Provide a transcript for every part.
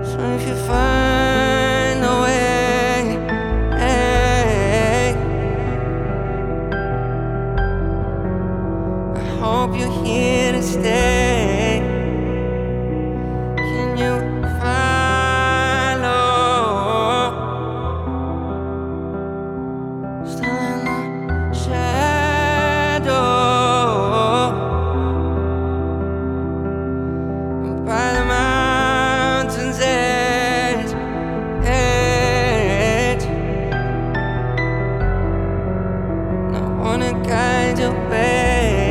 So if you find a way, I hope you're here to stay. Can you follow? Still in the shadow, by the mountain's edge. And I wanna guide your way.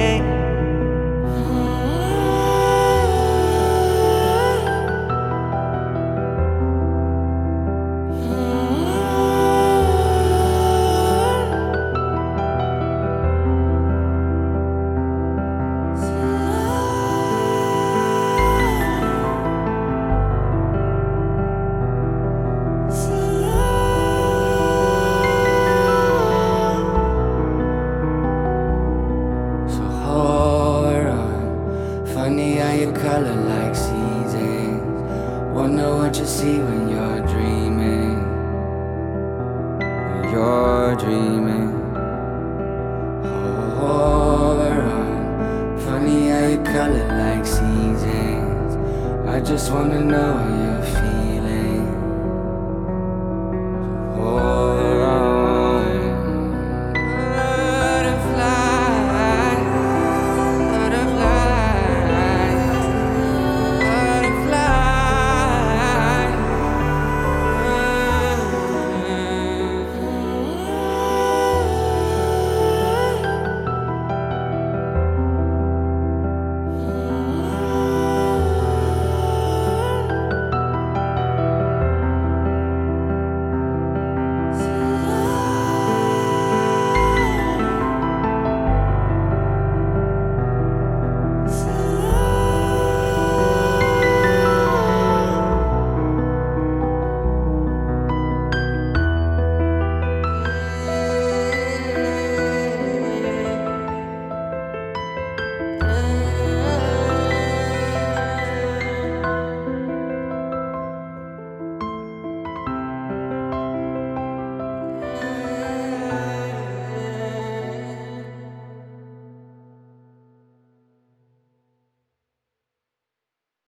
Funny how you color like seasons. Wonder what you see when you're dreaming. When you're dreaming. Hold on. Funny how you color like seasons. I just wanna know how you're feeling.